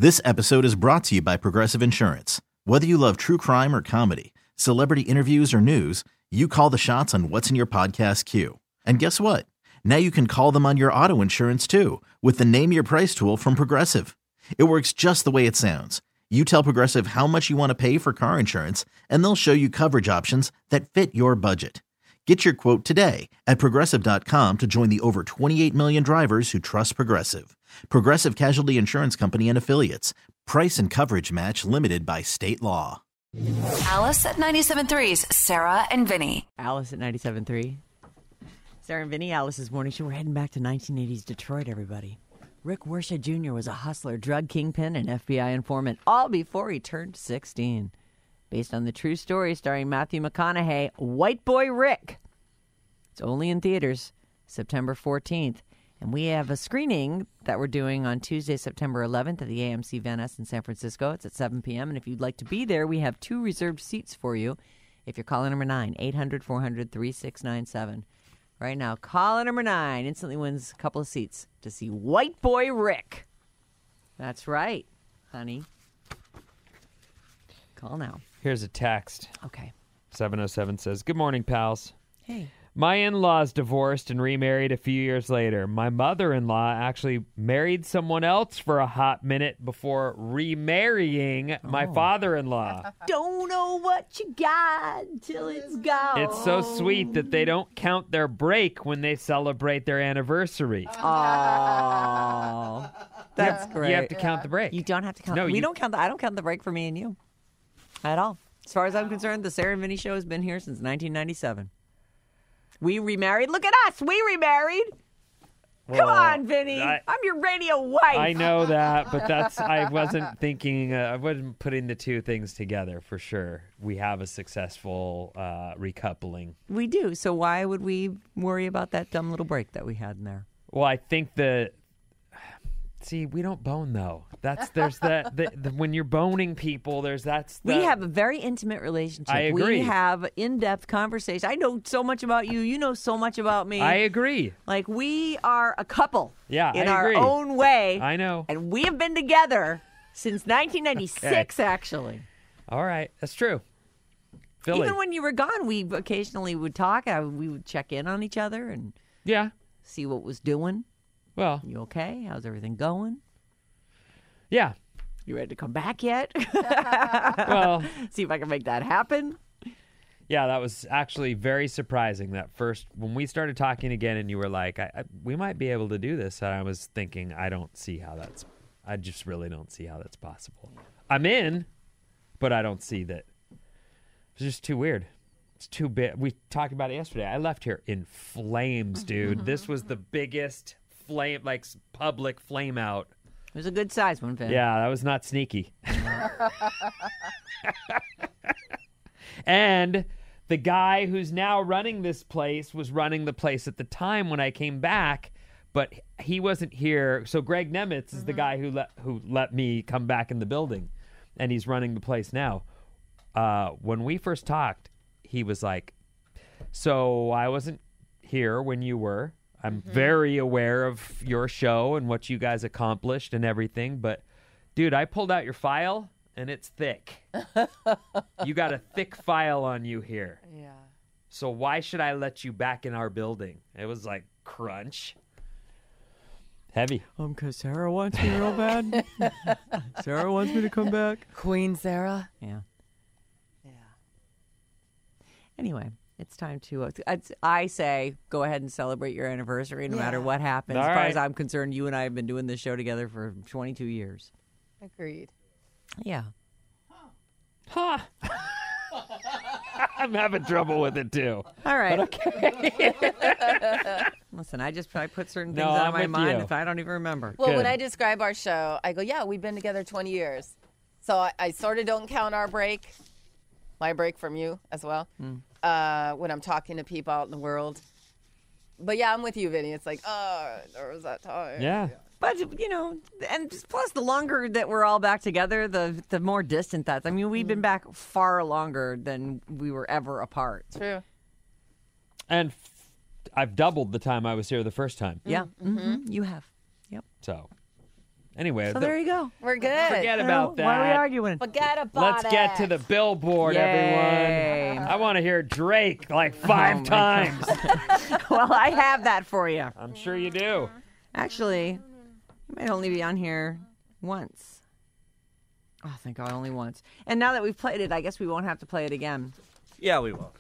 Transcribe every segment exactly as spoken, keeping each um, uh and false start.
This episode is brought to you by Progressive Insurance. Whether you love true crime or comedy, celebrity interviews or news, you call the shots on what's in your podcast queue. And guess what? Now you can call them on your auto insurance too with the Name Your Price tool from Progressive. It works just the way it sounds. You tell Progressive how much you want to pay for car insurance, and they'll show you coverage options that fit your budget. Get your quote today at Progressive dot com to join the over twenty-eight million drivers who trust Progressive. Progressive Casualty Insurance Company and Affiliates. Price and coverage match limited by state law. Alice at ninety-seven point three's Sarah and Vinny. Alice at ninety-seven point three. Sarah and Vinny, Alice's morning show. We're heading back to nineteen eighties Detroit, everybody. Rick Wersha Junior was a hustler, drug kingpin, and F B I informant, all before he turned sixteen. Based on the true story starring Matthew McConaughey, White Boy Rick. It's only in theaters September fourteenth. And we have a screening that we're doing on Tuesday, September eleventh at the A M C Van Ness in San Francisco. It's at seven p.m. And if you'd like to be there, we have two reserved seats for you. If you're calling number nine, eight hundred, four hundred, thirty-six ninety-seven. Right now, caller number nine instantly wins a couple of seats to see White Boy Rick. That's right, honey. Call now. Here's a text. Okay. seven oh seven says, "Good morning, pals. Hey. My in-laws divorced and remarried a few years later. My mother-in-law actually married someone else for a hot minute before remarrying oh. my father-in-law. Don't know what you got till it's gone. It's so sweet that they don't count their break when they celebrate their anniversary." Oh, that's you, great. You have to count the break. You don't have to count. No, we you, don't count. The, I don't count the break for me and you at all. As far as I'm concerned, the Sarah and Vinny show has been here since nineteen ninety-seven. We remarried. Look at us. We remarried. Well, come on, Vinny. I, I'm your radio wife. I know that, but that's I wasn't thinking. Uh, I wasn't putting the two things together for sure. We have a successful uh, recoupling. We do. So why would we worry about that dumb little break that we had in there? Well, I think the. See, we don't bone though. That's there's that the, the, when you're boning people, there's that's. The, we have a very intimate relationship. I agree. We have in-depth conversation. I know so much about you. You know so much about me. I agree. Like we are a couple. Yeah, in I our agree. own way. I know. And we have been together since nineteen ninety-six, okay. Actually. All right, that's true. Philly. Even when you were gone, we occasionally would talk. I, we would check in on each other and yeah, see what was doing. Well, you okay? How's everything going? Yeah. You ready to come back yet? Well, see if I can make that happen. Yeah, that was actually very surprising. That first, when we started talking again, and you were like, I, I, "We might be able to do this," and I was thinking, I don't see how that's. I just really don't see how that's possible. I'm in, but I don't see that. It's just too weird. It's too big. We talked about it yesterday. I left here in flames, dude. This was the biggest flame, like public flame out. It was a good size one, Finn. Yeah, that was not sneaky. And the guy who's now running this place was running the place at the time when I came back, but he wasn't here. So Greg Nemitz is mm-hmm. the guy who let who let me come back in the building, and he's running the place now. Uh, when we first talked, he was like, "So I wasn't here when you were. I'm mm-hmm. very aware of your show and what you guys accomplished and everything, but dude, I pulled out your file and it's thick. You got a thick file on you here. Yeah. So why should I let you back in our building?" It was like crunch. Heavy. Um, cause Sarah wants me real bad. Sarah wants me to come back. Queen Sarah. Yeah. Yeah. Anyway. It's time to, uh, it's, I say, go ahead and celebrate your anniversary no yeah. matter what happens. All as far right. as I'm concerned, you and I have been doing this show together for twenty-two years. Agreed. Yeah. Huh. I'm having trouble with it, too. All right. But okay. Listen, I just I put certain things no, out I'm of my with mind you. if I don't even remember. Well, Good. When I describe our show, I go, yeah, we've been together twenty years. So I, I sort of don't count our break, my break from you as well. Mm. Uh, when I'm talking to people out in the world. But yeah, I'm with you, Vinny. It's like, oh, there was that time. Yeah. But, you know, and plus the longer that we're all back together, the the more distant that's. I mean, we've been back far longer than we were ever apart. True. And f- I've doubled the time I was here the first time. Yeah. Mm-hmm. Mm-hmm. You have. Yep. So, Anyway, So the- there you go. We're good. forget You about know, that. Why are we arguing? Forget about Let's it. get to the billboard, Yay. everyone. I want to hear Drake like five Oh, my times. Well, I have that for you. I'm sure you do. Actually, you might only be on here once. Oh, thank God, only once. And now that we've played it, I guess we won't have to play it again. Yeah, we will.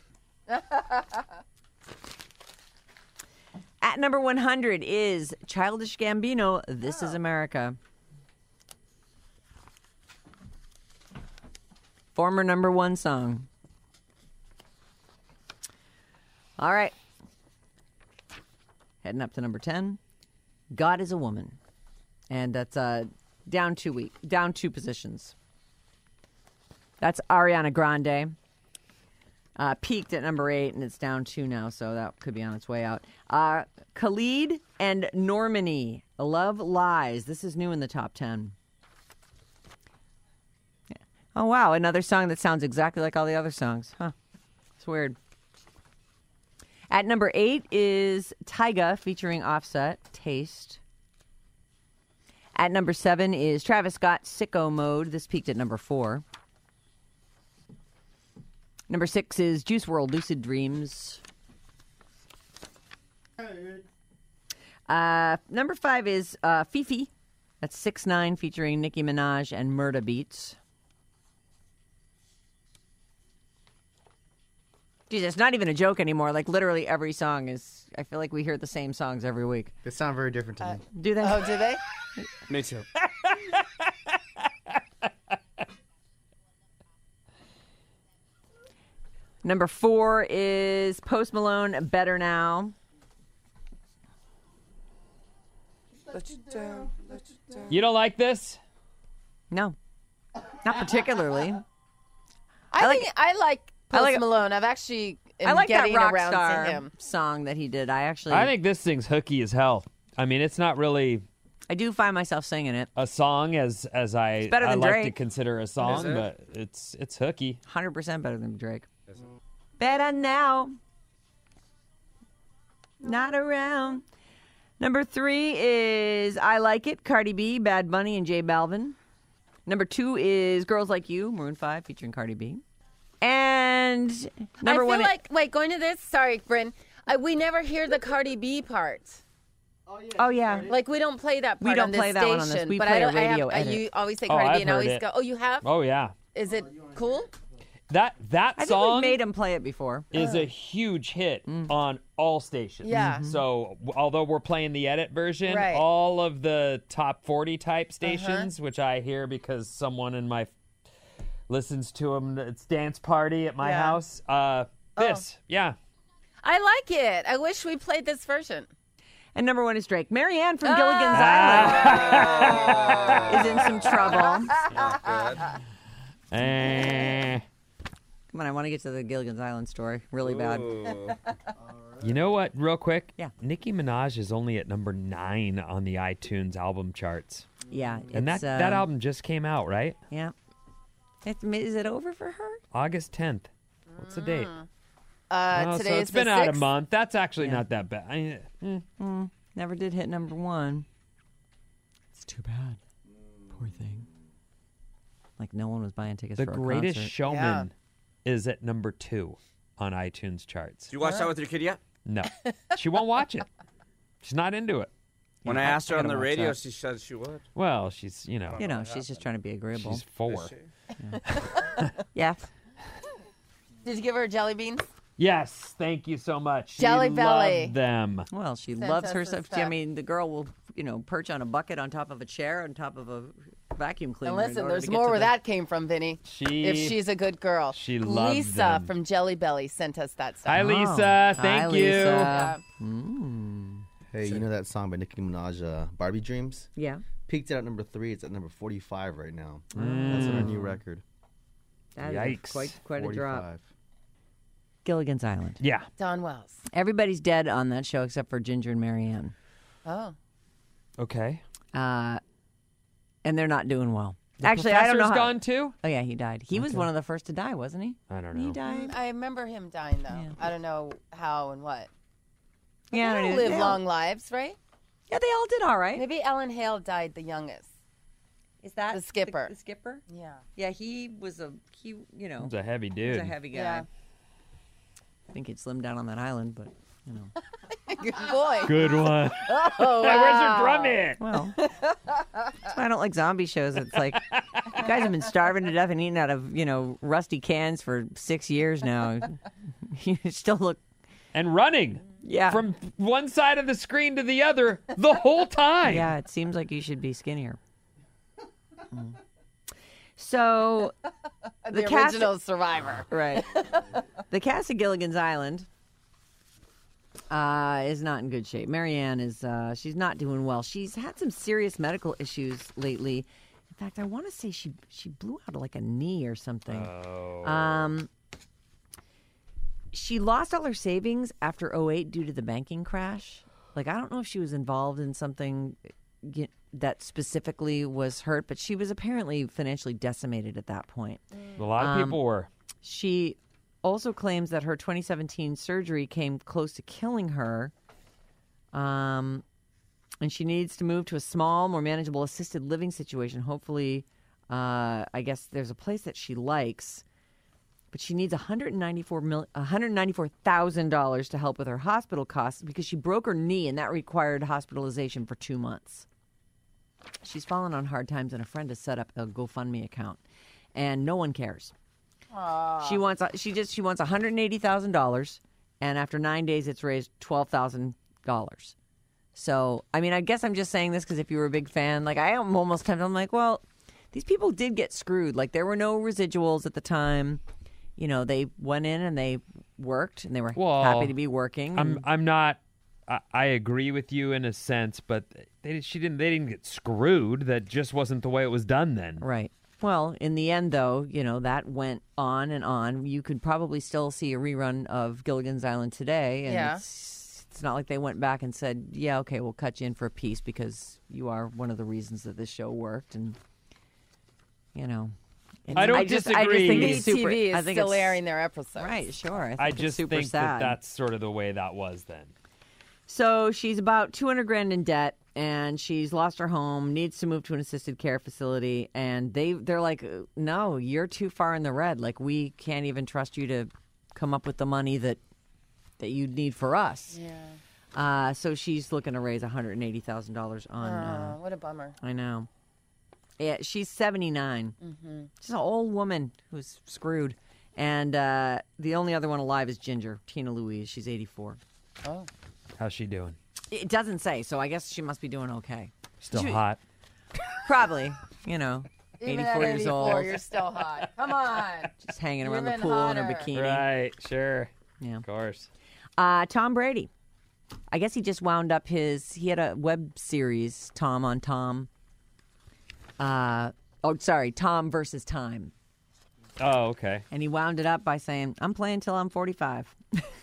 At number one hundred is Childish Gambino, This Is America. Former number one song. All right. Heading up to number ten. God Is a Woman. And that's uh, down two week, down two positions. That's Ariana Grande. Uh, peaked at number eight, and it's down two now, so that could be on its way out. Uh, Khalid and Normani, Love Lies. This is new in the top ten. Yeah. Oh, wow, another song that sounds exactly like all the other songs. Huh, it's weird. At number eight is Tyga featuring Offset, Taste. At number seven is Travis Scott, Sicko Mode. This peaked at number four. Number six is Juice world, Lucid Dreams. Uh, number five is uh, Fifi. That's six nine featuring Nicki Minaj and Murda Beats. Geez, it's not even a joke anymore. Like, literally every song is... I feel like we hear the same songs every week. They sound very different to me. Do they? Oh, do they? Me too. Number four is Post Malone, Better Now. You don't like this? No, not particularly. I, like- think I like I Post like- Malone. I've actually am I like that getting around Rockstar to him. song that he did. I actually, I think this thing's hooky as hell. I mean, it's not really I do find myself singing it. a song as as I, better I than like to Drake. consider a song, it? but it's it's hooky. one hundred percent better than Drake. Better now. Not around. Number three is I Like It, Cardi B, Bad Bunny, and J Balvin. Number two is Girls Like You, Maroon five, featuring Cardi B. And number I feel one... like, wait, going to this? Sorry, Bryn. I, we never hear the Cardi B part. oh, yeah. Like, we don't play that part We don't on this play that station. one on this. We but play I a don't, I radio have, I, edit. you always say Oh, Cardi I've B, and I heard always it. go, oh, you have? Oh yeah, Is it cool? that that I think song we made him play it before. is a huge hit Mm. on all stations. Yeah. Mhm. So w- although we're playing the edit version, Right. all of the top forty type stations, which I hear because someone in my listens to them, it's dance party at my Yeah. house. Uh, this, yeah. I like it. I wish we played this version. And number one is Drake. Marianne from Ah. Gilligan's Island is in some trouble. Eh. Come on, I want to get to the Gilligan's Island story really bad. You know what? Real quick. Yeah. Nicki Minaj is only at number nine on the iTunes album charts, Yeah. and that it's, that uh, album just came out, right? Yeah. It's, is it over for her? August tenth. What's the date? Uh, Oh, today so is it's been the out a sixth. month. That's actually Yeah. not that bad. I, mm. Never did hit number one. It's too bad. Poor thing. Like no one was buying tickets The for a Greatest concert. Showman is at number two on iTunes charts. Did you watch that with your kid yet? No, she won't watch it. She's not into it. When Yeah, I I- asked her I on gotta the watch radio, that. she said she would. Well, she's you know You know, she's just trying to be agreeable. she's four. Yeah. Did you give her jelly beans? Yes, thank you so much. She Jelly Belly. loved them. Well, she Sent loves us her this stuff. I stuff. mean, the girl will, you know, perch on a bucket on top of a chair on top of a vacuum cleaner. And in listen, order there's to get more to where the- that came from, Vinny. She If she's a good girl. she loved Lisa them. from Jelly Belly sent us that stuff. Hi, Oh. Lisa. Hi, Thank you. Lisa. Yeah. Mm. Hey, you know that song by Nicki Minaj, uh, Barbie Dreams? Yeah. Peaked it at number three. It's at number forty-five right now. Mm. That's on her new record. That is Yikes. quite quite a drop. forty-five. Gilligan's Island. Yeah. Don Wells. Everybody's dead on that show except for Ginger and Marianne. Oh. Okay. Uh, and they're not doing well. The Actually, I don't know. professor's How, gone too. oh yeah, he died. He was one of the first to die, wasn't he? I don't He know. died. I remember him dying, though. Yeah. I don't know how and what. Yeah, I They don't don't know. live They all- long lives, right? Yeah, they all did all right. Maybe Ellen Hale died the youngest. Is that The skipper. The, skipper? Yeah. Yeah, he was a he. You know, He's a heavy he dude. was a heavy guy. Yeah. I think he'd slimmed down on that island, but you know. Good boy. Good one. Oh, Hey, where's wow. your drum hit? Well, that's why I don't like zombie shows. It's like you guys have been starving to death and eating out of you know rusty cans for six years now. You still look. And running. Yeah. From one side of the screen to the other the whole time. Yeah, it seems like you should be skinnier. Mm. So, The, cast- original survivor. right. The cast of Gilligan's Island uh, is not in good shape. Marianne is, uh, she's not doing well. She's had some serious medical issues lately. In fact, I want to say she she blew out like a knee or something. Oh. Um, she lost all her savings after oh eight due to the banking crash. Like, I don't know if she was involved in something y- that specifically was hurt, but she was apparently financially decimated at that point. A lot of Um, people were. She also claims that her twenty seventeen surgery came close to killing her. Um, and she needs to move to a small, more manageable assisted living situation. Hopefully, uh, I guess there's a place that she likes. But she needs one hundred ninety-four mil- one hundred ninety-four thousand dollars to help with her hospital costs because she broke her knee and that required hospitalization for two months. She's fallen on hard times and a friend has set up a GoFundMe account. And no one cares. She wants she just she wants one hundred eighty thousand dollars, and after nine days, it's raised twelve thousand dollars. So, I mean, I guess I'm just saying this because if you were a big fan, like I am almost tempted. I'm like, well, these people did get screwed. Like there were no residuals at the time. You know, they went in and they worked, and they were Well, happy to be working. I'm and- I'm not. I, I agree with you in a sense, but they she didn't. They didn't get screwed. That just wasn't the way it was done then. Right. Well, in the end, though, you know, that went on and on. You could probably still see a rerun of Gilligan's Island today. And Yeah. it's, it's not like they went back and said, yeah, okay, we'll cut you in for a piece because you are one of the reasons that this show worked. And, you know. and I don't just, I just disagree. think B it's T V super, is I think still it's, airing their episodes. Right, sure. I, think I it's just super think sad. that that's sort of the way that was then. So she's about two hundred grand in debt, and she's lost her home, needs to move to an assisted care facility, and they they're like, no, you're too far in the red. Like we can't even trust you to come up with the money that that you need for us. Yeah. Uh, so she's looking to raise one hundred eighty thousand dollars on. Uh, Oh, what a bummer. I know. Yeah, she's seventy-nine. Mm-hmm. She's an old woman who's screwed, and uh, the only other one alive is Ginger, Tina Louise. She's eighty-four. Oh. How's she doing? It doesn't say, so I guess she must be doing okay. Still She- hot. Probably, you know, Even eighty-four at years eighty-four, old, you're still hot. Come on. just hanging around the Even pool in her hotter. bikini. Right. Sure. Yeah. Of course. Uh, Tom Brady. I guess he just wound up his. He had a web series, Tom on Tom. Uh, oh, sorry, Tom versus Time, Oh, okay. and he wound it up by saying, "I'm playing till I'm forty-five."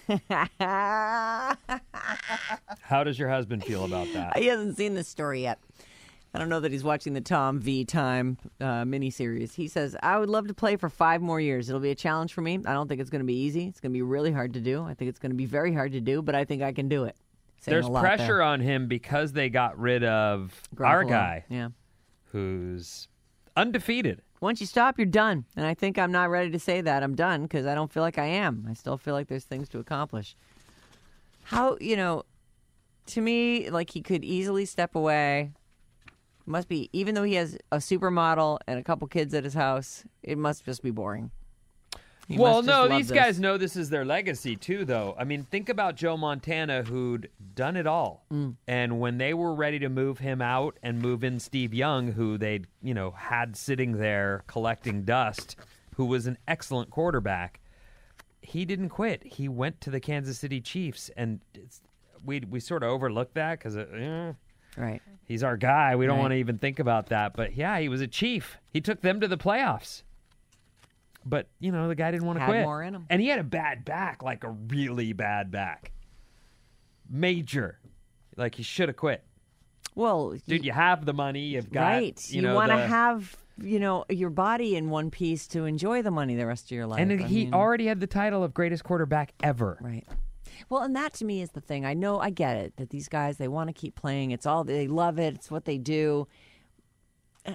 How does your husband feel about that? He hasn't seen this story yet. I don't know that he's watching the Tom v. Time uh, miniseries. He says, I would love to play for five more years. It'll be a challenge for me. I don't think it's going to be easy. It's going to be really hard to do. I think it's going to be very hard to do, but I think I can do it. Saying There's a lot pressure there. on him because they got rid of our Garoppolo. guy, Yeah. who's undefeated. Once you stop, you're done. And I think I'm not ready to say that I'm done because I don't feel like I am. I still feel like there's things to accomplish. How, you know, to me, like he could easily step away. Must be, even though he has a supermodel and a couple kids at his house, it must just be boring. He Well, must just no, love these this. guys know this is their legacy too, though. I mean, think about Joe Montana, who'd done it all, Mm. and when they were ready to move him out and move in Steve Young, who they'd you know had sitting there collecting dust, who was an excellent quarterback, he didn't quit. He went to the Kansas City Chiefs, and it's, we we sort of overlooked that because eh, Right. he's our guy. We don't Right. want to even think about that. But yeah, he was a Chief. He took them to the playoffs. But, you know, the guy didn't want to Had quit. more in him. And he had a bad back, like a really bad back. Major. Like he should have quit. Well, Dude, you have the money. You've got, right. you, You, know, want to the- have, you know, your body in one piece to enjoy the money the rest of your life. And I he mean- already had the title of greatest quarterback ever. Right. Well, and that to me is the thing. I know, I get it, that these guys, they want to keep playing. It's all, they love it. It's what they do. Uh,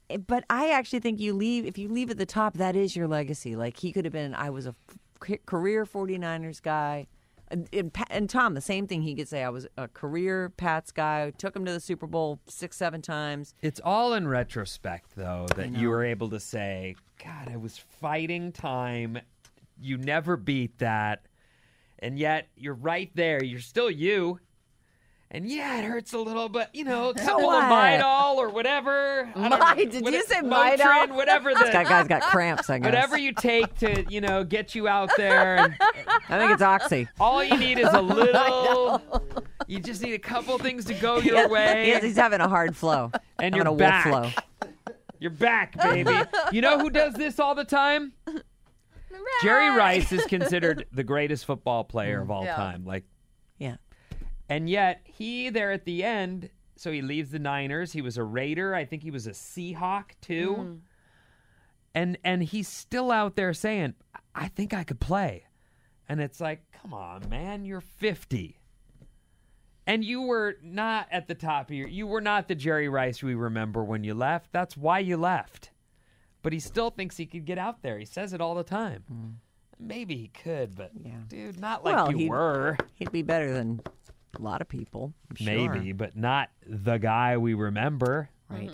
but I actually think you leave, if you leave at the top, that is your legacy. Like, he could have been, I was a f- career forty-niners guy. And, and, Pa- and Tom, the same thing he could say. I was a career Pats guy, took him to the Super Bowl six, seven times. It's all in retrospect, though, that know. you were able to say, God, I was fighting time. You never beat that. And yet, you're right there. You're still you. And yeah, it hurts a little, but, you know, a couple what? of Midol or whatever. I don't My- know, did what- you say Motrin, Midol? Whatever This guy, the, guy's got cramps, I guess. whatever you take to, you know, get you out there. And I think it's Oxy. all you need is a little. You just need a couple things to go your way. He is, he's having a hard flow. And having you're a wolf back. flow. You're back, baby. You know who does this all the time? Jerry Rice is considered the greatest football player of all Yeah. time. Like, Yeah. and yet he there at the end. So he leaves the Niners. He was a Raider. I think he was a Seahawk too. And and he's still out there saying, "I think I could play." And it's like, come on, man, you're fifty. And you were not at the top of your, you were not the Jerry Rice we remember when you left. That's why you left. But he still thinks he could get out there. He says it all the time. Maybe he could, but Yeah. dude, not like Well, you he'd- were. He'd be better than a lot of people. I'm sure. Maybe, but not the guy we remember. Right.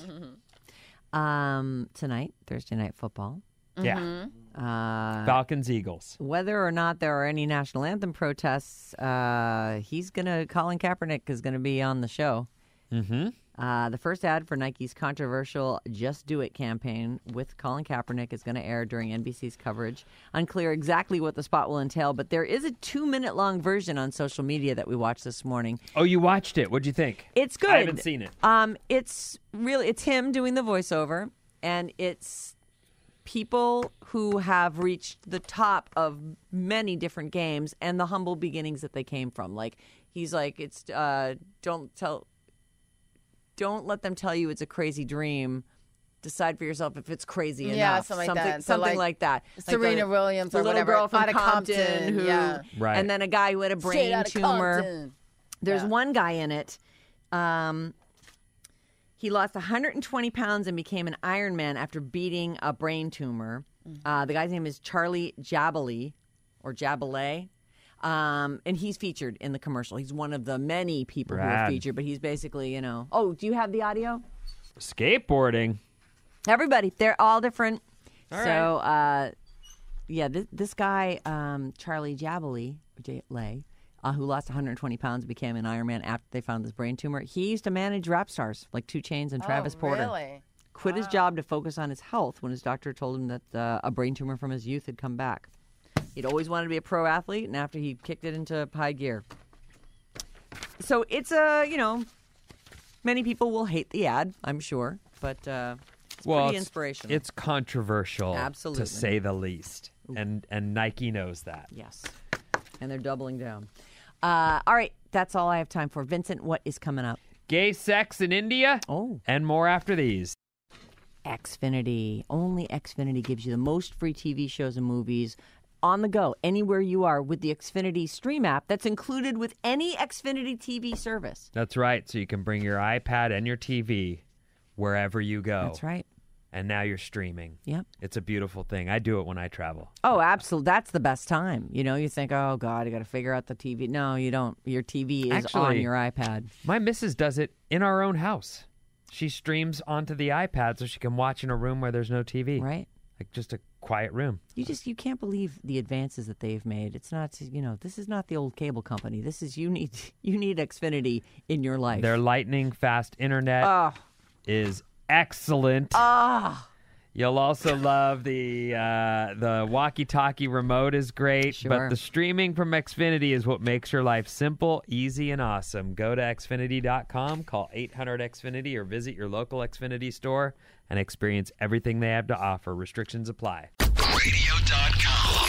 Um, tonight, Thursday Night Football. Yeah. Uh, Falcons, Eagles. whether or not there are any national anthem protests, uh, he's gonna. Colin Kaepernick is gonna be on the show. Mm-hmm. Uh, the first ad for Nike's controversial "Just Do It" campaign with Colin Kaepernick is going to air during N B C's coverage. Unclear exactly what the spot will entail, but there is a two-minute-long version on social media that we watched this morning. Oh, you watched it. What'd you think? It's good. I haven't seen it. Um, it's really it's him doing the voiceover, and it's people who have reached the top of many different games and the humble beginnings that they came from. Like he's like, it's uh, don't tell. Don't let them tell you it's a crazy dream. Decide for yourself if it's crazy Yeah, enough. something like that. So, Something like, like that. Like Serena the- Williams the or little whatever, girl from out of Compton, Compton, who, yeah. Right. and then a guy who had a Straight brain outta tumor. Compton. There's Yeah. one guy in it. Um, he lost one hundred twenty pounds and became an Ironman after beating a brain tumor. Uh, the guy's name is Charlie Jabali, or Jabalay. Um, and he's featured in the commercial. He's one of the many people who are Rad. featured, but he's basically, you know. Oh, do you have the audio? Skateboarding. Everybody, they're all different. All so, uh, yeah, this, this guy, um, Charlie Jabali, J- Lay, uh, who lost one hundred twenty pounds, became an Ironman after they found this brain tumor. He used to manage rap stars like two Chainz and Travis oh, Porter. Really? Quit his job to focus on his health when his doctor told him that uh, a brain tumor from his youth had come back. He'd always wanted to be a pro athlete, and after he kicked it into high gear. So it's a, you know, many people will hate the ad, I'm sure, but uh, it's Well, pretty it's, inspirational. it's controversial, Absolutely. to say the least, and and Nike knows that. Yes. And they're doubling down. Uh, all right, that's all I have time for. Vincent, what is coming up? Gay sex in India, Oh. and more after these. Xfinity. Only Xfinity gives you the most free T V shows and movies on the go, anywhere you are, with the Xfinity Stream app that's included with any Xfinity T V service. That's right. So you can bring your iPad and your T V wherever you go. That's right. And now you're streaming. Yep. It's a beautiful thing. I do it when I travel. Oh, absolutely. That's the best time. You know, you think, oh, God, I got to figure out the T V. No, you don't. Your T V is on Actually- your iPad. My missus does it in our own house. She streams onto the iPad so she can watch in a room where there's no T V. Right? Like just a quiet room. You just, you can't believe the advances that they've made. It's not, you know, this is not the old cable company. This is, you need, you need Xfinity in your life. Their lightning fast internet Oh. is excellent. Ah. You'll also love the uh, the walkie-talkie remote is great, Sure. but the streaming from Xfinity is what makes your life simple, easy, and awesome. Go to Xfinity dot com, call eight hundred X Finity, or visit your local Xfinity store and experience everything they have to offer. Restrictions apply. radio dot com.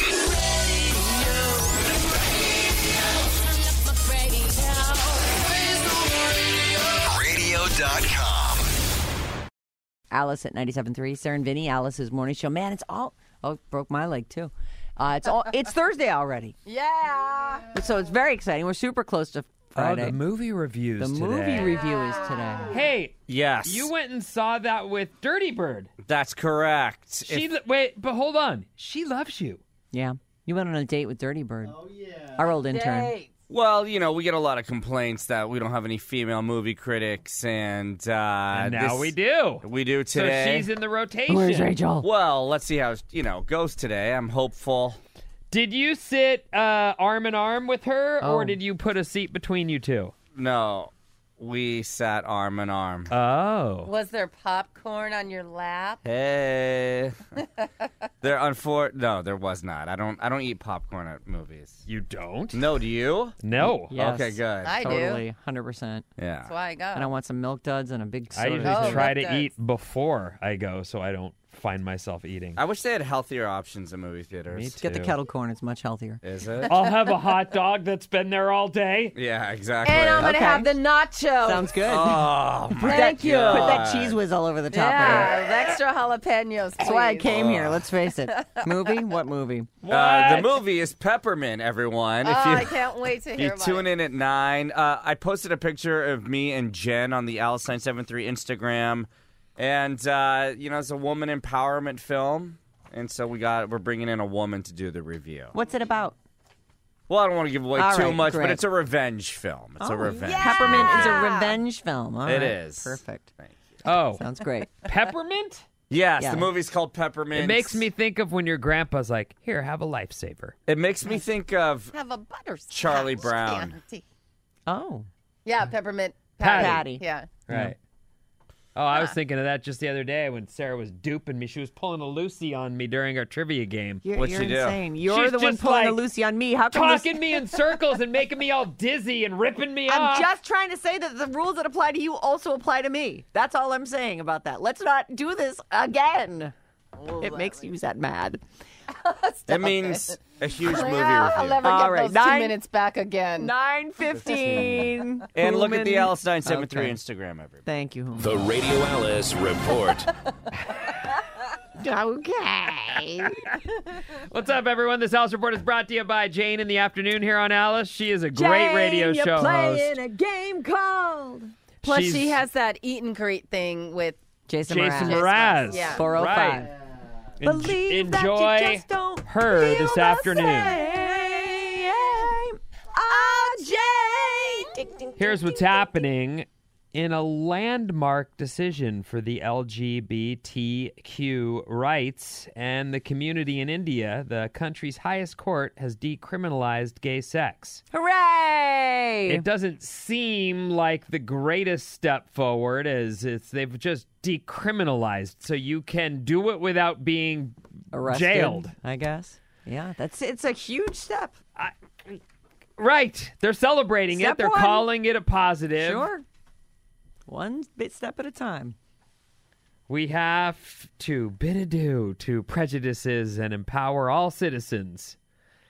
radio dot com. Alice at ninety-seven point three, Sarah and Vinny, Alice's morning show. Man, it's all, oh, it broke my leg too. Uh, it's all, it's Thursday already. Yeah. So it's very exciting. We're super close to Friday. Oh, the movie reviews The today. movie review is today. Hey, Yes. you went and saw that with Dirty Bird. That's correct. She If- lo- wait, but hold on. She loves you. Yeah. You went on a date with Dirty Bird. Oh, yeah. Our old intern. Date. well, you know, we get a lot of complaints that we don't have any female movie critics, and, uh, And now this- we do. We do So today. she's in the rotation. Where's Rachel? Well, let's see how you know goes today. I'm hopeful. Did you sit uh, arm in arm with her, Oh. or did you put a seat between you two? No, we sat arm in arm. Oh. Was there popcorn on your lap? Hey, there unfor no, there was not. I don't. I don't eat popcorn at movies. You don't? No, do you? No. Yes. Okay, good. I do. Totally. one hundred percent. yeah. That's why I go. And I want some milk duds and a big I soda. usually Oh, try that to does. eat before I go so I don't find myself eating. I wish they had healthier options in movie theaters. Me too. Get the kettle corn. It's much healthier. Is it? I'll have a hot dog that's been there all day. Yeah, exactly. and I'm gonna Okay. have the nacho. Sounds good. Oh, my Thank you. God. Put that cheese whiz all over the top of it. Yeah, extra jalapenos. That's why I please. came here. Let's face it. Movie? What movie? Uh, the What? movie is Peppermint, everyone. Oh, If you I can't wait to if hear you about tune it. in at nine, uh, I posted a picture of me and Jen on the Alice nine seven three Instagram, and uh, you know it's a woman empowerment film, and so we got we're bringing in a woman to do the review. What's it about? Well, I don't want to give away All too right, much, but great. it's a revenge film. It's a revenge. Peppermint is a revenge film. All It right. is. Perfect. Oh, Sounds great. peppermint? Yes, Yeah. the movie's called Peppermint. It makes me think of when your grandpa's like, here, have a lifesaver. It makes me think of Have a butterscotch. Charlie Brown. Chianti. Oh. Yeah, peppermint Patty. patty. Yeah. Right. Oh, I was thinking of that just the other day when Sarah was duping me. She was pulling a Lucy on me during our trivia game. You're, What'd you're she do? insane. You're She's the one just pulling a like Lucy on me. How come this- Talking me in circles and making me all dizzy and ripping me I'm off. just trying to say that the rules that apply to you also apply to me. That's all I'm saying about that. Let's not do this again. It makes you that mad. It means a huge movie Well, I'll review. never All get right, those nine- two minutes back again. nine fifteen. And look at the Alice nine seven three Okay. Instagram, everybody. Thank you. Huma. The Radio Alice Report. Okay. What's up, everyone? This Alice Report is brought to you by Jane in the afternoon here on Alice. She is a great radio Jane, show you're playing host. a game called Plus, She's- she has that eat and greet thing with Jason, Jason Mraz. Mraz. Yeah. four oh five. Right. En- Believe that you enjoy just don't her feel this the afternoon. same. Oh, Jane. Here's what's happening. In a landmark decision for the L G B T Q rights and the community in India, the country's highest court has decriminalized gay sex. Hooray! It doesn't seem like the greatest step forward, as it's they've just decriminalized, so you can do it without being Arrested, jailed. I guess. Yeah, that's it's a huge step. Right. They're celebrating Step it. They're one. calling it a positive. Sure. One bit step at a time. We have to bid adieu to prejudices and empower all citizens.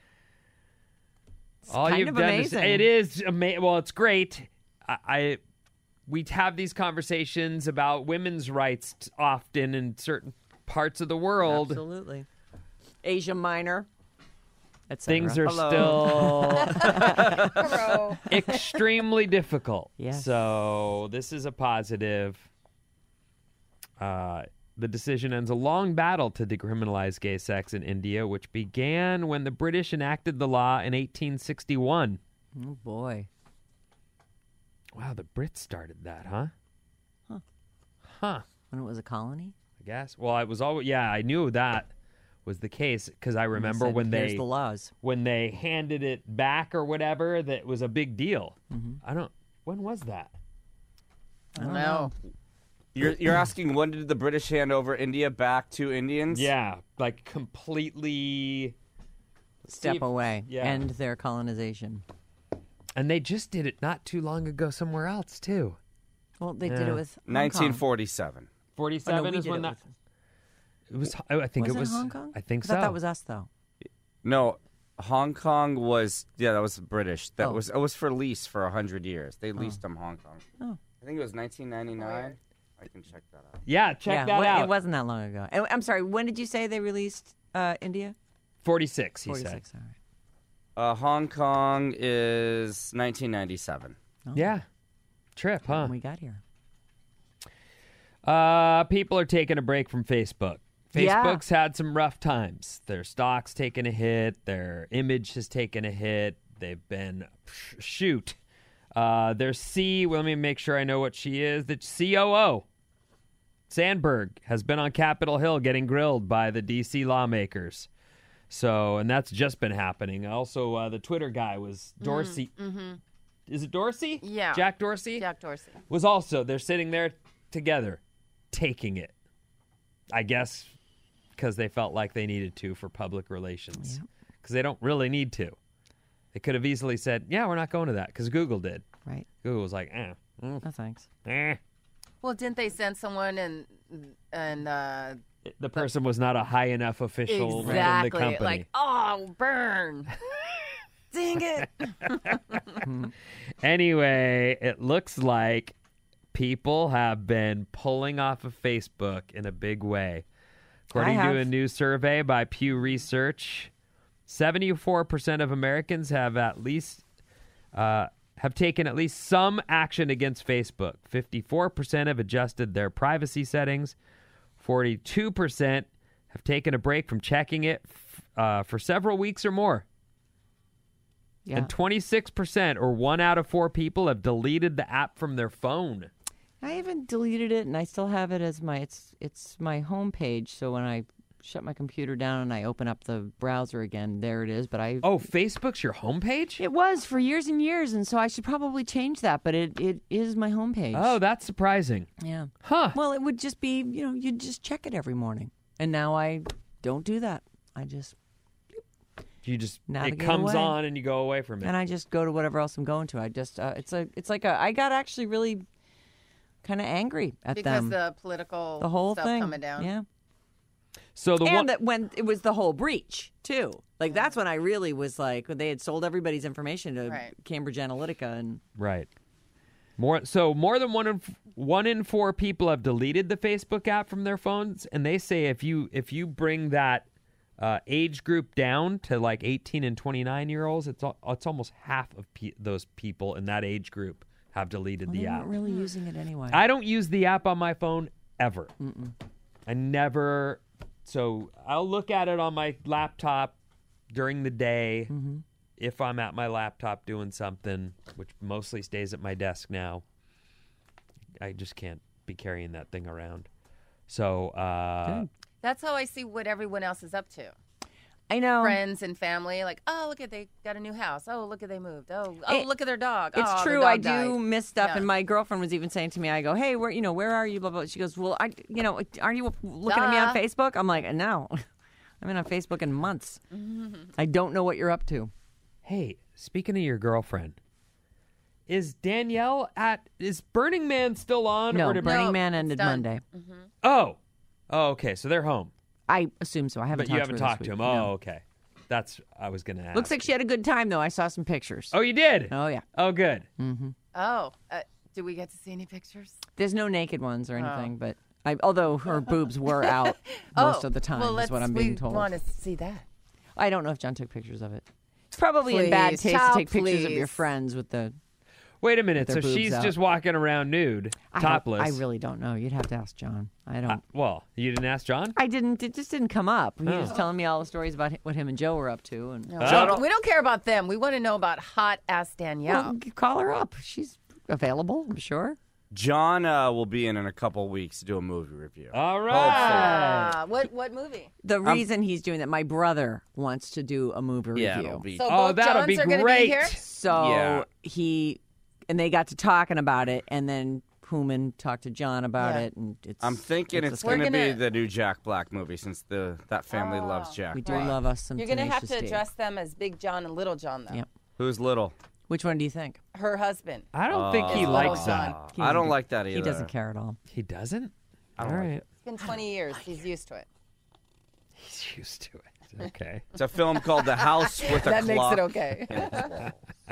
It's all kind you've of done amazing. is it is ama- well, it's great. I, I we have these conversations about women's rights t- often in certain parts of the world. Absolutely. Asia Minor. et cetera. Things are Hello. still extremely difficult. Yes. So this is a positive. Uh, the decision ends a long battle to decriminalize gay sex in India, which began when the British enacted the law in eighteen sixty-one. Oh boy. Wow, the Brits started that, huh? Huh. Huh. When it was a colony? I guess. Well, I was always yeah, I knew that was the case because I remember said, when "Here's they the laws." when they handed it back or whatever. That was a big deal. Mm-hmm. I don't. When was that? I don't know. You're you're asking when did the British hand over India back to Indians? Yeah, like completely. Step See if- away. yeah. End their colonization. And they just did it not too long ago somewhere else too. Well, they did Yeah. it with Hong nineteen Kong. forty-seven. Oh, Forty-seven no, we is did when it that. with- It was. I I think was it was. Hong Kong? I think I so. thought that was us, though. No, Hong Kong was yeah, that was British. That Oh. was it was for lease for a hundred years. They leased them Hong Kong. Oh. I think it was nineteen ninety-nine. I can check that out. Yeah, check yeah, that well, out. It wasn't that long ago. And I'm sorry, when did you say they released uh, India? Forty-six. He said. forty-six, all right. Uh, Hong Kong is nineteen ninety-seven. Oh, Yeah. Trip, huh? when we got here. Uh, people are taking a break from Facebook. Yeah. Facebook's had some rough times. Their stock's taken a hit. Their image has taken a hit. They've been shoot. Uh, their C. Well, let me make sure I know what she is. The C O O, Sandberg, has been on Capitol Hill getting grilled by the D C lawmakers. So, and that's just been happening. Also, uh, the Twitter guy was Dorsey. Mm-hmm. Is it Dorsey? Yeah. Jack Dorsey? Jack Dorsey. Was also, they're sitting there together, taking it. I guess because they felt like they needed to for public relations. Because they don't really need to. They could have easily said, yeah, we're not going to that, because Google did. Right. Google was like, eh. mm, No thanks. eh. Well, didn't they send someone and and uh, The person was not a high enough official exactly from the company. like, oh, burn. Dang it. Anyway, it looks like people have been pulling off of Facebook in a big way. According I to a have. new survey by Pew Research, seventy-four percent of Americans have at least uh, have taken at least some action against Facebook. fifty-four percent have adjusted their privacy settings. forty-two percent have taken a break from checking it f- uh, for several weeks or more. Yeah. And twenty-six percent, or one out of four people, have deleted the app from their phone. I haven't deleted it, and I still have it as my it's it's my home page. So when I shut my computer down and I open up the browser again, there it is. But I Oh, Facebook's your homepage? it was for years and years, and so I should probably change that. But it, it is my homepage. Oh, that's surprising. yeah. Huh. Well, it would just be you know you'd just check it every morning, and now I don't do that. I just You just, it Navigate comes away. on and you go away from it. and I just go to whatever else I'm going to. I just uh, it's a it's like a I got actually really kind of angry at Because them. the political the whole stuff thing coming down. Yeah. So the and one, that when it was the whole breach too. Like that's when I really was like when they had sold everybody's information to Right. Cambridge Analytica, and right. More so more than one in one in four people have deleted the Facebook app from their phones, and they say if you if you bring that uh, age group down to like eighteen and twenty-nine year olds, it's al- it's almost half of pe- those people in that age group have deleted well, the they app. weren't really using it anyway. I don't use the app on my phone ever. I never. So I'll look at it on my laptop during the day Mm-hmm. if I'm at my laptop doing something, which mostly stays at my desk now. I just can't be carrying that thing around. So, uh, Good. That's how I see what everyone else is up to. I know. Friends and family, like, oh, look at they got a new house. Oh, look at they moved. Oh, oh, It- look at their dog. It's oh, true. their I dog do died. miss stuff, Yeah. and my girlfriend was even saying to me, "I go, hey, where you know where are you?" Blah blah. She goes, "Well, I you know aren't you looking at me on Duh. Facebook?" I'm like, "No, I've been on Facebook in months. I don't know what you're up to." hey, speaking of your girlfriend, is Danielle at, is Burning Man still on? No, or did Burning No, Man it's ended done. Monday. Oh, oh, okay. So they're home, I assume so. I haven't. but you talked haven't to her talked this to him. week. Oh, No. okay. That's, I was going to ask. Looks like she had a good time though. I saw some pictures. Oh, you did? Oh yeah. Oh, good. Oh, uh, do we get to see any pictures? There's no naked ones or anything, but I, although her boobs were out most oh, of the time, well, is let's, what I'm being we told. want to see that. I don't know if John took pictures of it. It's probably in bad Please, taste to child, take pictures of your please. friends with the Wait a minute. their So boobs she's out. just walking around nude, I don't- topless. I really don't know. You'd have to ask John. I don't. Uh, well, you didn't ask John? I didn't. It just didn't come up. He Oh. was telling me all the stories about hi- what him and Joe were up to, and No, Uh, we, don't, we don't care about them. We want to know about hot ass Danielle. well, g- call her up. She's available. I'm sure. John uh, will be in in a couple weeks to do a movie review. All right. Uh, what what movie? The reason he's doing that, my brother wants to do a movie yeah, review. it'll be. So Oh, both that'll Johns be are gonna great. Be here? So Yeah. he and they got to talking about it, and then Human talked to John about Yeah. it, and it's. I'm thinking it's, We're going to be gonna- the new Jack Black movie since the that family loves Jack we do Black. love us some. You're gonna have Tenacious to D. address them as Big John and Little John, though. Yep. Who's little? Which one do you think? Her husband. I don't think he It's likes Little that. John. He I don't doesn't- like that either. He doesn't care at all. He doesn't? I All don't like right. It's been twenty years. He's used to it. He's used to it. Okay. It's a film called The House with a That makes Clock. it okay. And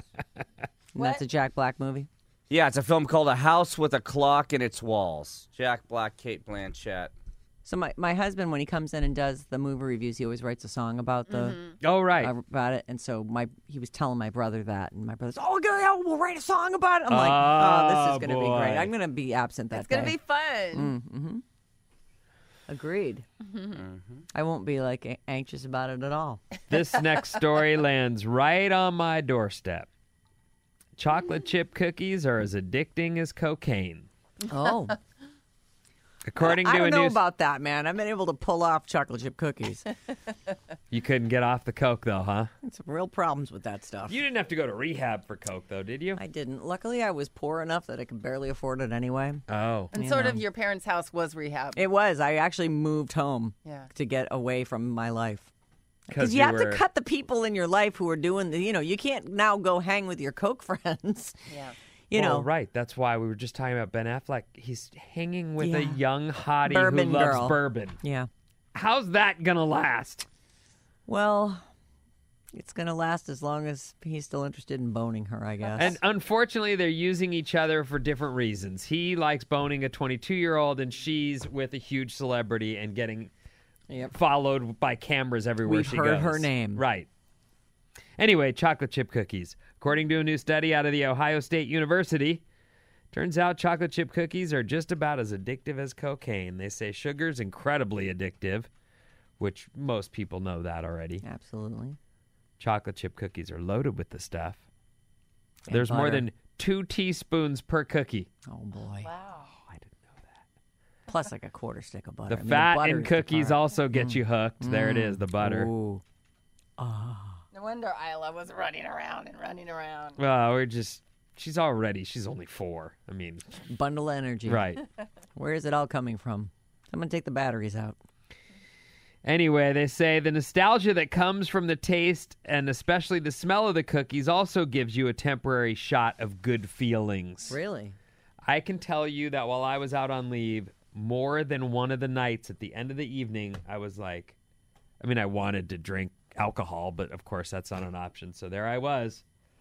What? that's a Jack Black movie. Yeah, it's a film called A House with a Clock in Its Walls. Jack Black, Kate Blanchett. So my, my husband, when he comes in and does the movie reviews, he always writes a song about the Oh, right. about it. And so my he was telling my brother that, and my brother's, oh, yeah, we'll write a song about it. I'm like, oh, this is Oh, going to be great. boy. I'm going to be absent that It's going to day. be fun. Mm-hmm. Agreed. I won't be like a- anxious about it at all. This next story lands right on my doorstep. Chocolate chip cookies are as addicting as cocaine. Oh, According I to don't a know new, about that, man. I've been able to pull off chocolate chip cookies. you couldn't get off the coke though, huh? Some real problems with that stuff. You didn't have to go to rehab for coke though, did you? I didn't. Luckily, I was poor enough that I could barely afford it anyway. Oh, And You sort know. of your parents' house was rehab. It was. I actually moved home Yeah. to get away from my life. because Because you, have to cut the people in your life who are doing the, you know, you can't now go hang with your Coke friends. Yeah. You well, know, right. That's why we were just talking about Ben Affleck. He's hanging with a Yeah. young hottie Bourbon who loves girl. bourbon. Yeah. How's that gonna last? Well, it's going to last as long as he's still interested in boning her, I guess. And unfortunately, they're using each other for different reasons. He likes boning a twenty-two-year-old, and she's with a huge celebrity and getting Yep. followed by cameras everywhere We've she heard goes. her name. Right. Anyway, chocolate chip cookies. According to a new study out of the Ohio State University, turns out chocolate chip cookies are just about as addictive as cocaine. They say sugar's incredibly addictive, which most people know that already. Absolutely. Chocolate chip cookies are loaded with the stuff. And There's more butter. than two teaspoons per cookie. Oh, boy. Wow. I didn't know that. Plus like a quarter stick of butter. The I mean, fat butter in is the cookies part. also get you hooked. There it is, the butter. Ooh. No wonder Isla was running around and running around. Well, we're just, she's already, she's only four. I mean, Bundle of energy. right. Where is it all coming from? Someone take the batteries out. Anyway, they say the nostalgia that comes from the taste and especially the smell of the cookies also gives you a temporary shot of good feelings. Really? I can tell you that while I was out on leave, more than one of the nights at the end of the evening, I was like, I mean, I wanted to drink alcohol, but of course that's not an option. So there I was,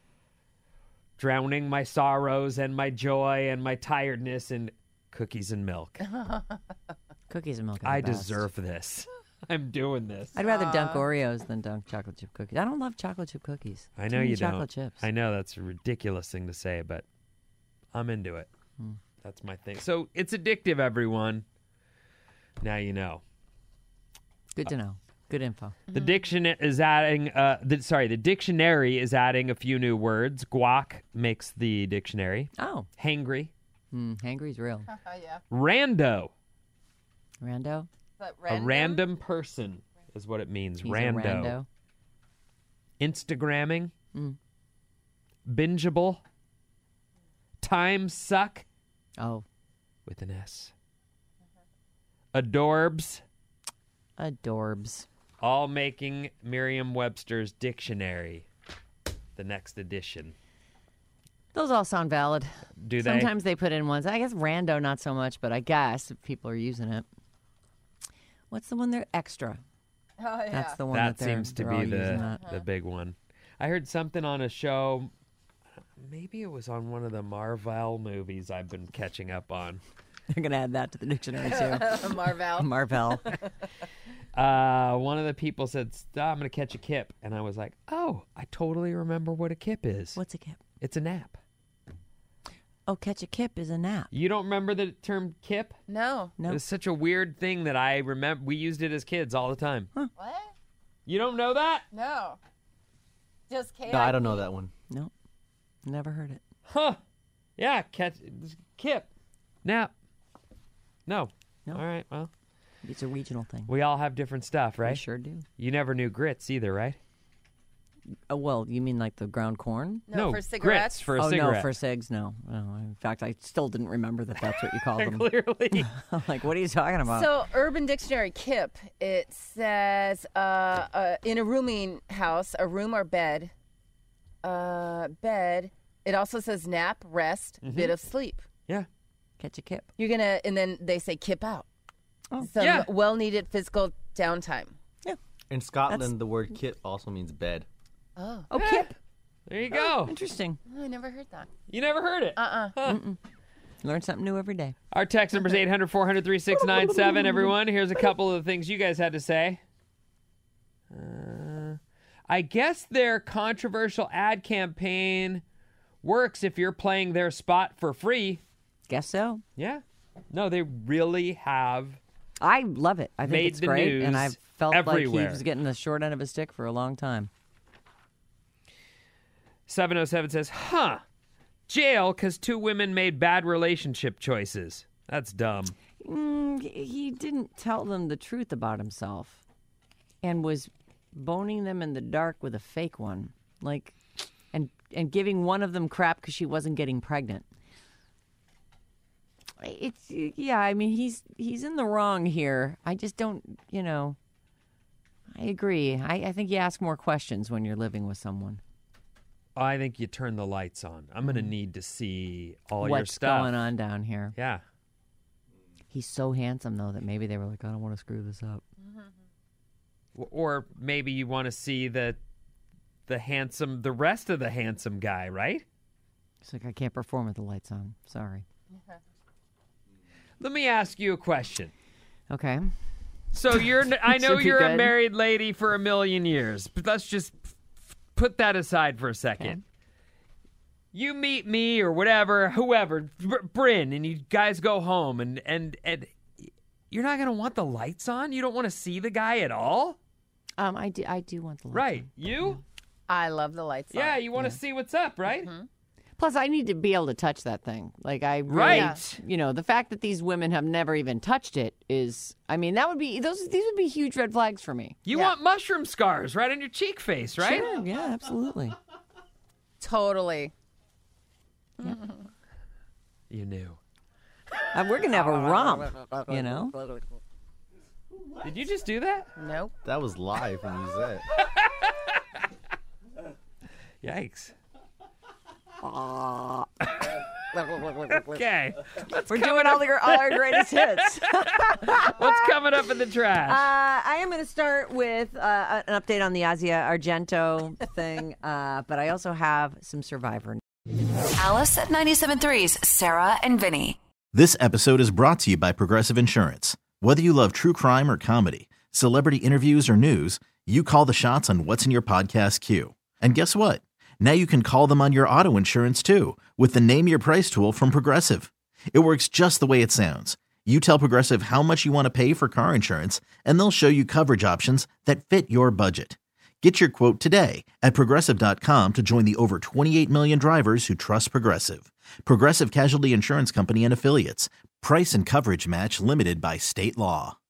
drowning my sorrows and my joy and my tiredness in cookies and milk. Cookies and milk are the I best. deserve this. I'm doing this. I'd rather dunk Oreos than dunk chocolate chip cookies. I don't love chocolate chip cookies. I Too know many you chocolate don't. chips. I know that's a ridiculous thing to say, but I'm into it. Hmm. That's my thing. So it's addictive, everyone. Now you know. Good to know. Good info. The diction is adding. Uh, the, sorry, the dictionary is adding a few new words. Guac makes the dictionary. Oh, Hangry, mm, hangry's real. Oh, yeah. rando, Rando? But a random person is what it means. He's rando. a rando. Instagramming, Mm. bingeable, time suck Oh, with an S, adorbs, adorbs. all making Merriam-Webster's dictionary, the next edition. Those all sound valid. Do they? Sometimes they put in ones. I guess rando not so much, but I guess if people are using it. What's the one there? Extra. Oh, yeah. That's the one that that, they're, seems to they're be all using the that. the big one. I heard something on a show. Maybe it was on one of the Marvel movies I've been catching up on. They're going to add that to the dictionary, too. Marvel. Marvel. Uh, one of the people said, "Oh, I'm going to catch a kip." And I was like, oh, I totally remember what a kip is. What's a kip? It's a nap. Oh, catch a kip is a nap. You don't remember the term kip? No. No. It was such a weird thing that I remember. We used it as kids all the time. What? You don't know that? No. Just K I P. No, I don't know that one. No. Never heard it. Huh. Yeah, catch kip. Nap. No. No. All right, well, It's a regional thing. we all have different stuff, We right? sure do. You never knew grits either, right? Oh, well, you mean like the ground corn? No, for grits cigarettes. for a oh, cigarette. no, for cigs, no. Oh, in fact, I still didn't remember that that's what you called them. Clearly. I'm like, what are you talking about? So, Urban Dictionary, kip, it says uh, uh, in a rooming house, a room or bed, uh, bed. It also says nap, rest, Mm-hmm. bit of sleep. Yeah. Catch a kip. You're gonna, and then they say kip out. Oh. Some Yeah. well-needed physical downtime. In Scotland, That's- the word kip also means bed. Oh, Oh, kip. There you go. Interesting. I never heard that. You never heard it. Uh-uh. Huh. Learn something new every day. Our text number is eight hundred, four hundred, thirty-six ninety-seven. Everyone, here's a couple of the things you guys had to say. Uh, I guess their controversial ad campaign works if you're playing their spot for free. Guess so. Yeah. No, they really have. I love it. I think Made it's the great, news and I've felt everywhere. like he was getting the short end of a stick for a long time. seven oh seven says, huh, jail because two women made bad relationship choices. That's dumb. Mm, he didn't tell them the truth about himself and was boning them in the dark with a fake one. Like, and, and giving one of them crap because she wasn't getting pregnant. It's, yeah, I mean, he's he's in the wrong here. I just don't, you know, I agree. I, I think you ask more questions when you're living with someone. I think you turn the lights on. I'm going to need to see all your What's stuff. going on down here? Yeah. He's so handsome, though, that maybe they were like, I don't want to screw this up. W- Or maybe you want to see the the handsome, the rest of the handsome guy, right? It's like, I can't perform with the lights on. Sorry. Let me ask you a question. Okay. So you're, I know Should be you're a good. married lady for a million years, but let's just f- put that aside for a second. Okay. You meet me or whatever, whoever, Br- Bryn, and you guys go home, and and and you're not gonna want the lights on. You don't want to see the guy at all, Um, I do, I do want the lights right? on. You? I love the lights on. Yeah, you want to see what's up, right? Plus, I need to be able to touch that thing. Like, I really, Right. you know, the fact that these women have never even touched it is, I mean, that would be, those, these would be huge red flags for me. You Yeah. want mushroom scars right on your cheek face, right? Sure, yeah, absolutely. Totally. You knew. Uh, we're going to have a romp, you know? Did you just do that? Nope. That was live when you said it. Yikes. Okay. What's We're coming doing all, the, all our greatest hits. What's coming up in the trash? Uh, I am going to start with uh, an update on the Asia Argento thing, uh, but I also have some Survivor. Alice at ninety-seven point three's Sarah and Vinny. This episode is brought to you by Progressive Insurance. Whether you love true crime or comedy, celebrity interviews or news, you call the shots on what's in your podcast queue. And guess what? Now you can call them on your auto insurance too with the Name Your Price tool from Progressive. It works just the way it sounds. You tell Progressive how much you want to pay for car insurance, and they'll show you coverage options that fit your budget. Get your quote today at Progressive dot com to join the over twenty-eight million drivers who trust Progressive. Progressive Casualty Insurance Company and Affiliates. Price and coverage match limited by state law.